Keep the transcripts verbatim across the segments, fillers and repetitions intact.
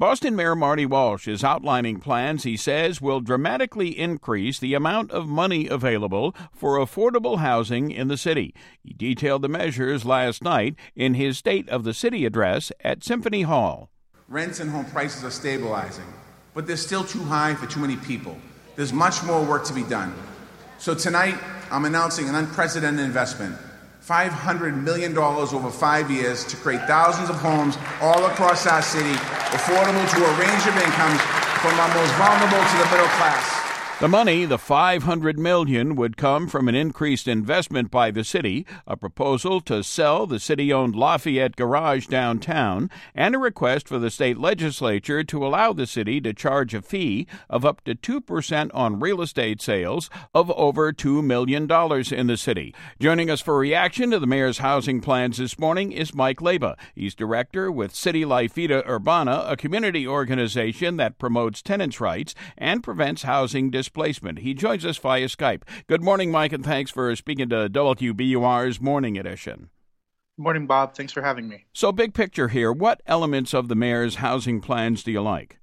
Boston Mayor Marty Walsh is outlining plans he says will dramatically increase the amount of money available for affordable housing in the city. He detailed the measures last night in his State of the City address at Symphony Hall. Rents and home prices are stabilizing, but they're still too high for too many people. There's much more work to be done. So tonight, I'm announcing an unprecedented investment, five hundred million dollars over five years to create thousands of homes all across our city, affordable to a range of incomes, from our most vulnerable to the middle class. The money, the five hundred million dollars, would come from an increased investment by the city, a proposal to sell the city-owned Lafayette Garage downtown, and a request for the state legislature to allow the city to charge a fee of up to two percent on real estate sales of over two million dollars in the city. Joining us for reaction to the mayor's housing plans this morning is Mike Leyba. He's director with City Life Vida Urbana, a community organization that promotes tenants' rights and prevents housing displacement. He joins us via Skype. Good morning, Mike, and thanks for speaking to W B U R's Morning Edition. Good morning, Bob. Thanks for having me. So, big picture here, what elements of the mayor's housing plans do you like?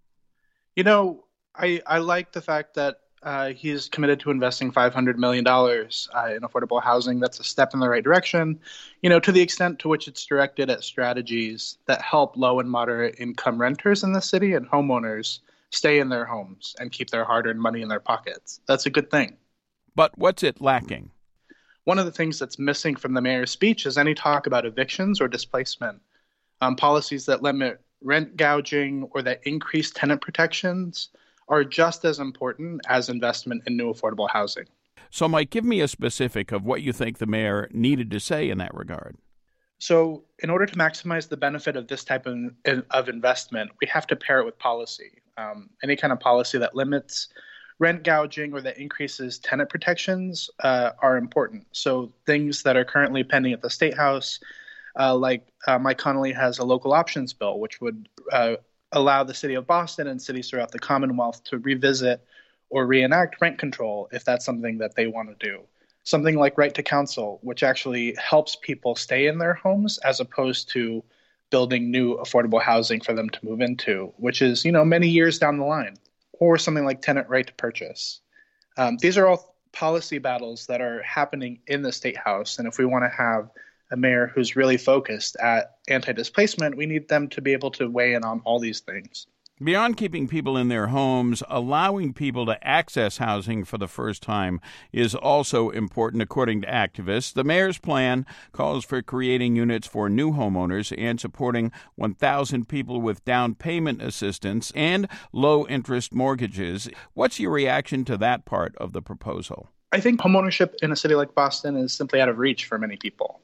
You know, I, I like the fact that uh, he's committed to investing five hundred million dollars uh, in affordable housing. That's a step in the right direction, you know, to the extent to which it's directed at strategies that help low and moderate income renters in the city and homeowners stay in their homes and keep their hard-earned money in their pockets. That's a good thing. But what's it lacking? One of the things that's missing from the mayor's speech is any talk about evictions or displacement. Um, policies that limit rent gouging or that increase tenant protections are just as important as investment in new affordable housing. So, Mike, give me a specific of what you think the mayor needed to say in that regard. So in order to maximize the benefit of this type of, of investment, we have to pair it with policy. Um, any kind of policy that limits rent gouging or that increases tenant protections uh, are important. So things that are currently pending at the State House, uh, like uh, Mike Connolly has a local options bill, which would uh, allow the city of Boston and cities throughout the Commonwealth to revisit or reenact rent control if that's something that they want to do. Something like right to counsel, which actually helps people stay in their homes as opposed to building new affordable housing for them to move into, which is, you know, many years down the line, or something like tenant right to purchase. Um, these are all policy battles that are happening in the State House. And if we want to have a mayor who's really focused at anti-displacement, we need them to be able to weigh in on all these things. Beyond keeping people in their homes, allowing people to access housing for the first time is also important, according to activists. The mayor's plan calls for creating units for new homeowners and supporting one thousand people with down payment assistance and low-interest mortgages. What's your reaction to that part of the proposal? I think homeownership in a city like Boston is simply out of reach for many people.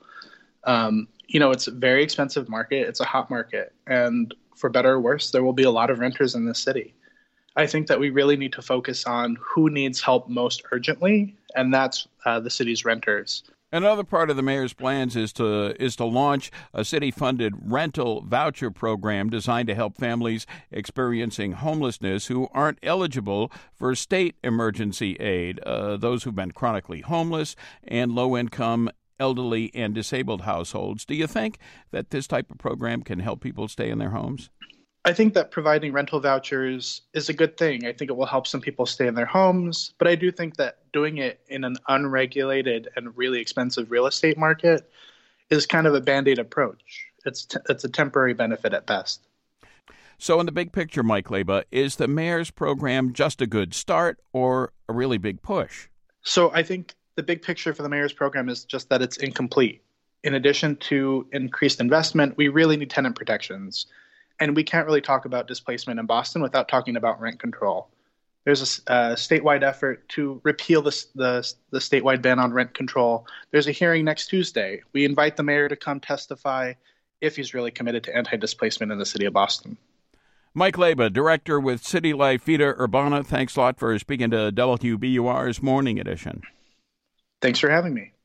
Um, you know, it's a very expensive market. It's a hot market. And for better or worse, there will be a lot of renters in this city. I think that we really need to focus on who needs help most urgently, and that's uh, the city's renters. Another part of the mayor's plans is to is to launch a city-funded rental voucher program designed to help families experiencing homelessness who aren't eligible for state emergency aid, uh, those who've been chronically homeless and low-income elderly and disabled households. Do you think that this type of program can help people stay in their homes? I think that providing rental vouchers is a good thing. I think it will help some people stay in their homes, but I do think that doing it in an unregulated and really expensive real estate market is kind of a Band-Aid approach. It's t- it's a temporary benefit at best. So in the big picture, Mike Leyba, is the mayor's program just a good start or a really big push? So I think the big picture for the mayor's program is just that it's incomplete. In addition to increased investment, we really need tenant protections. And we can't really talk about displacement in Boston without talking about rent control. There's a, a statewide effort to repeal the, the, the statewide ban on rent control. There's a hearing next Tuesday. We invite the mayor to come testify if he's really committed to anti-displacement in the city of Boston. Mike Leyba, director with City Life Vida Urbana, thanks a lot for speaking to W B U R's Morning Edition. Thanks for having me.